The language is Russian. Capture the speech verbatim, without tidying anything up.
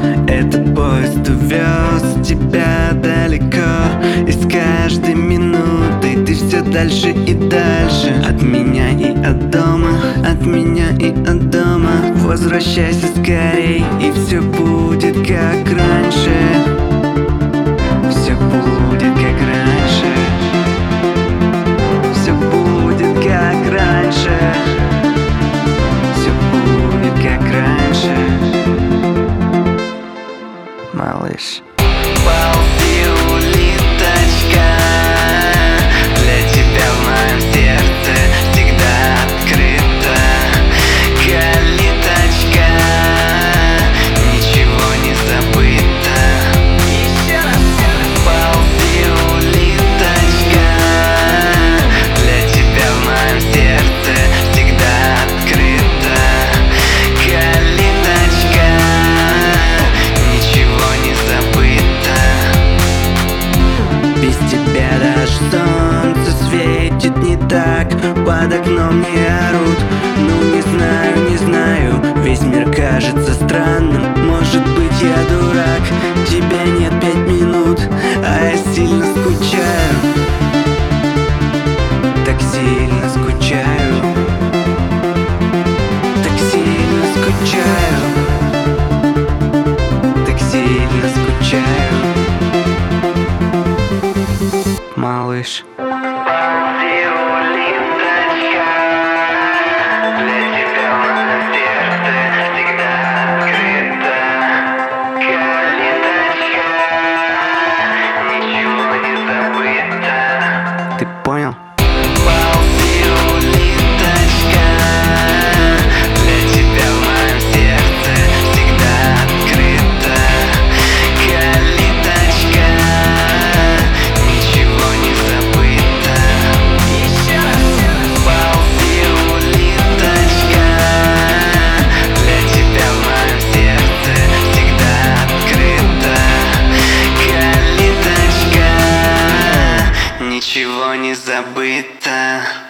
Этот поезд увез тебя далеко, и с каждой минутой ты все дальше и дальше от меня и от дома, от меня и от дома. Возвращайся скорей, и все будет как раньше. Все будет как раньше. Все будет как раньше. Все будет как раньше. Малыш. Ползи, улиточка, для тебя в моем сердце всегда открыта калиточка, ничего не забыто. Еще раз. Ползи, улиточка, для тебя в моем сердце всегда открыта калиточка, ничего не забыто. Без тебя даже солнце светит не так, под окном не орут. Ну не знаю, не знаю, весь мир кажется странным. Может быть я дурак, тебя нет пять минут, а я сильно скучаю. Так сильно скучаю. Так сильно скучаю. Так сильно скучаю. Малыш. Ползи, улиточка, для тебя в моем сердце всегда открыта калиточка, ничего не забыто. Ты понял? Ползи, улиточка, для тебя в моем сердце всегда открыта калиточка, ничего не забыто. Еще раз. Ползи, улиточка, для тебя в моем сердце всегда открыта калиточка, ничего не забыто.